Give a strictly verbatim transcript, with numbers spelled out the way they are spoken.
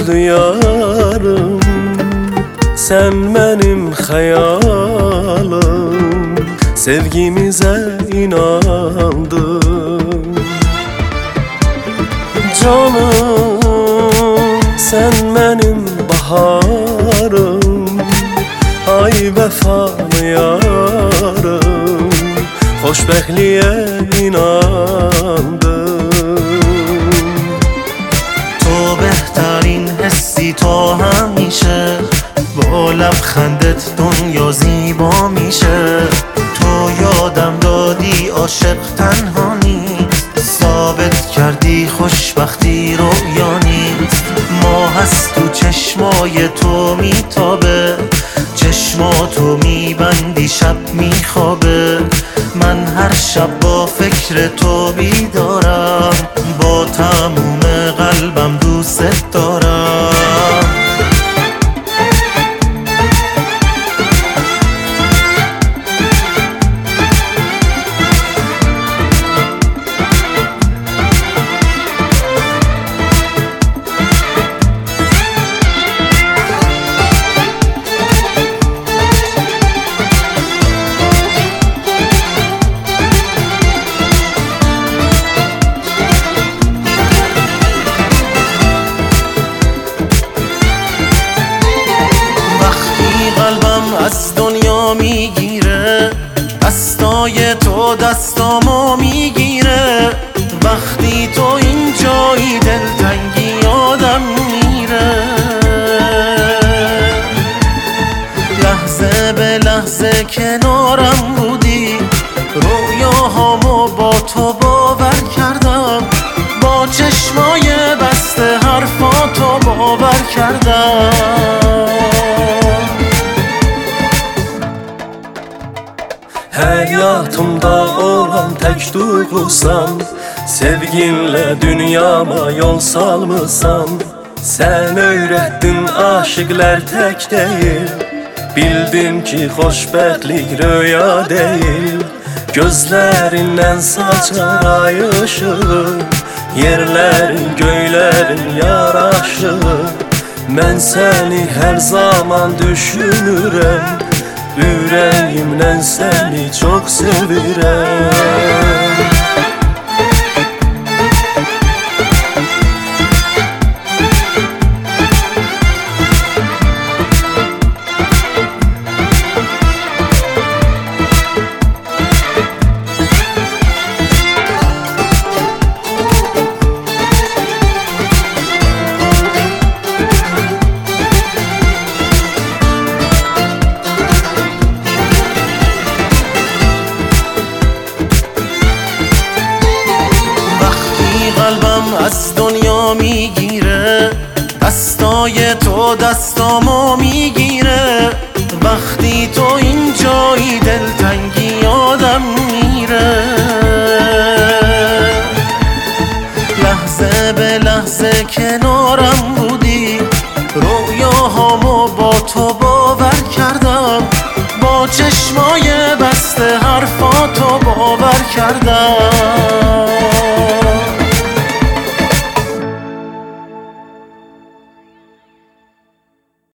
yarım, sen benim hayalim. Sevgimize inandım. Canım, sen benim baharım, ay vefalı yarım. Xoşbəxtliyə inandım. تو بهترین حسی تا همیشه، با لبخندت دنیا زیبا میشه. تو یادم دادی عاشق تنها نیست، ثابت کردی خوشبختی رویا نیست. ماه هست تو چشمای تو میتابه، چشماتو میبندی شب میخوابه. من هر شب با فکر تو بیدارم، با تموم قلبم دوست دارم. از دنیا میگیره، دستای تو دستامو میگیره. وقتی تو اینجایی دلتنگی یادم میره. لحظه به لحظه کنارم بودی، رویاهامو با تو باور کردم. با چشمای بسته حرفاتو باور کردم. Həyatımda olan tək duyğusan, sevginlə dünyama yol salmısan. Sən öyrətdin aşıqlar tək deyil, bildim ki xoşbəxtlik röya deyil. Gözlərindən saçar ay ışığı, yerlərin göylərin yaraşığı. Mən səni hər zaman düşünürəm, ürəyimlə səni çox sevirəm. قلبم از دنیا میگیره، دستای تو دستامو میگیره. وقتی تو اینجایی دلتنگی یادم میره. لحظه به لحظه کنارم بودی، رویاهامو با تو باور کردم. با چشمای بسته حرفاتو باور کردم.